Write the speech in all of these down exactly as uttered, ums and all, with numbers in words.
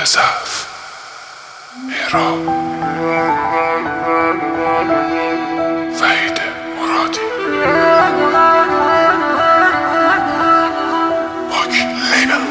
ضعف مهراب وحید مرادی باک لیبل.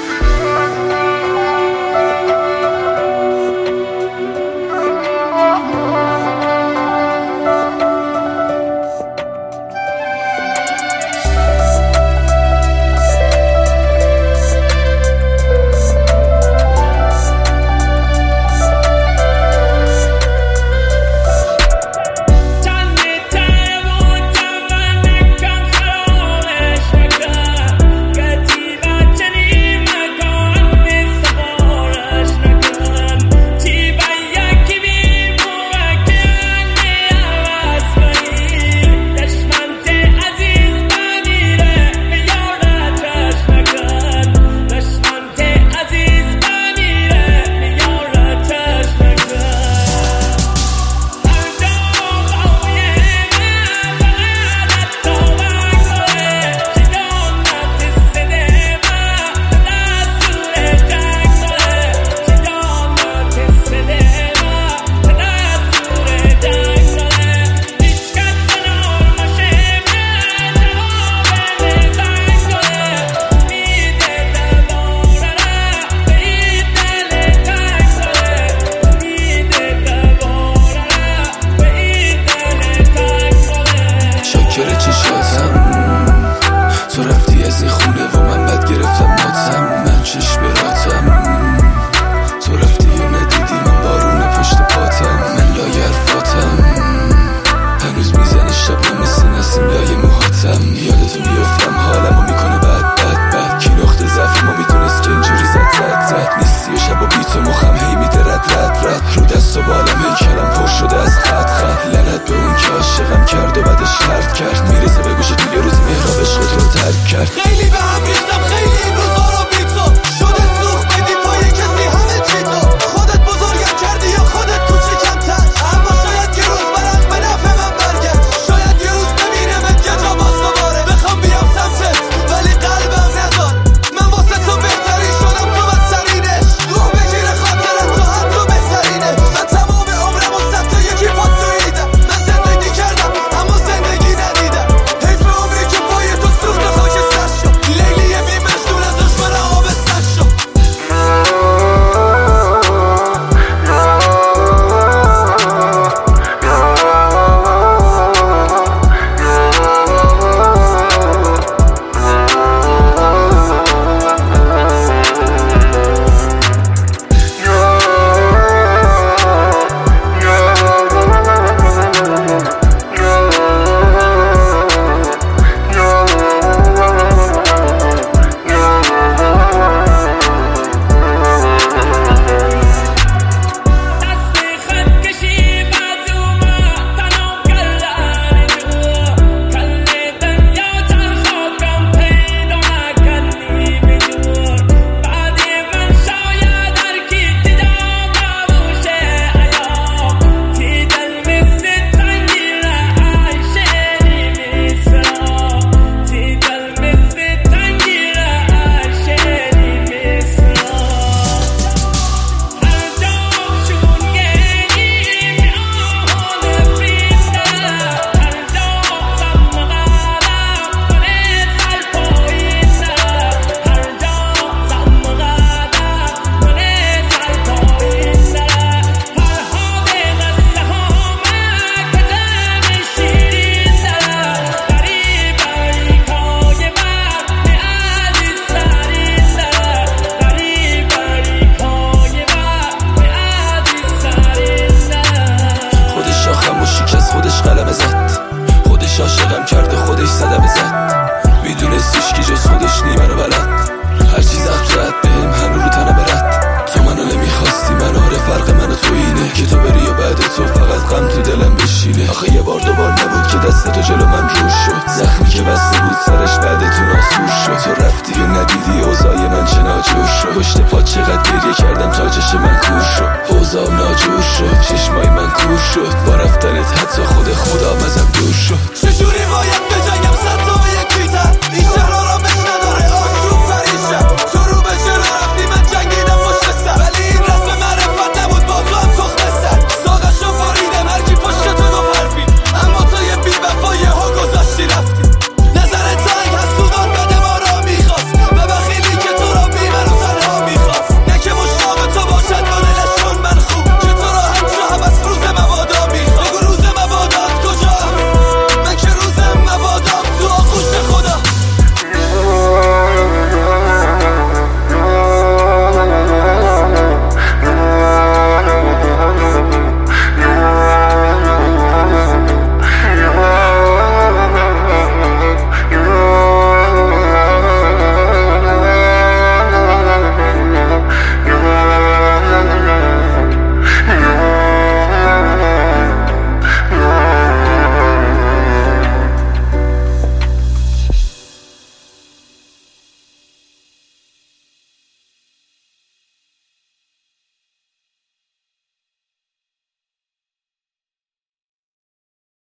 تو رفتی از این خونه و من بد گرفتم ناتم، من چشم براتم. تو رفتی و ندیدی من بارون پشت پاتم، من لای حرفاتم هنوز میزنه شب مثل نسیم لای موهاتم. یادتو میافتم حالمو میکنه بد بد بد، کی نقطه ضعف ما میدونست که اینجوری زد زد زد نیستی و شب و بی تو مخم هی میده رد رد رد رو دست و بالم هی کلم پر شده از خط خط. لعنت به اون که عاشقم کرد و بعدش شرط کرد، میرسه به گوشه تو یه روزی مهراب عشق تو رو ترک کرد. خیلی به هم ریختم خیلی این روزا رو بی تو شده سوخ بدی پای کسی همه چی تو خودت بزرگم کردی یا خودت کوچیکم تر، اما شاید یه روز برق به نفع من برگرد، شاید یه روز ببینمت یه جا باز دوباره بخوام بیام سمتت ولی قلبم نذار. من واسه تو بهترین شدم تو بدترینش، روح بگیره خاطرت تو هم تو بهترینه. من تمام عمرم و صد تا یکی پاد دویدم، من زندگی کردم اما زندگی ندیدم. حیف عمری که پای تو سوخت خاک سر شد، لیلی بی مجنون از دشمن آب سر شد. خودش قلم زد، خودش عاشقم کرد و خودش صدمه زد، میدونستیش که جز خودش نی منو بلد. هر چیز زد بهم هنو رو تنم رد، تو منو نمیخواستی من آره فرق منو تو اینه که تو بری و بعد تو فقط غم تو دلم بشینه. آخه یه بار دوبار نبود که دست تو جلو من روش شد، زخمی که بسته بود سرش بعد تو ناسور شد. تو رفتی و ندیدی اوضاع من چه ناجور شد، پشت پا چقدر گریه کردم تا چش من کور شد. اوضاع ناجور شد چشمای من کور شد، با رفتنت حتی خود خدا مزم دور شد. چجوری باید بجنگم صد تا به یک بیزن این شهر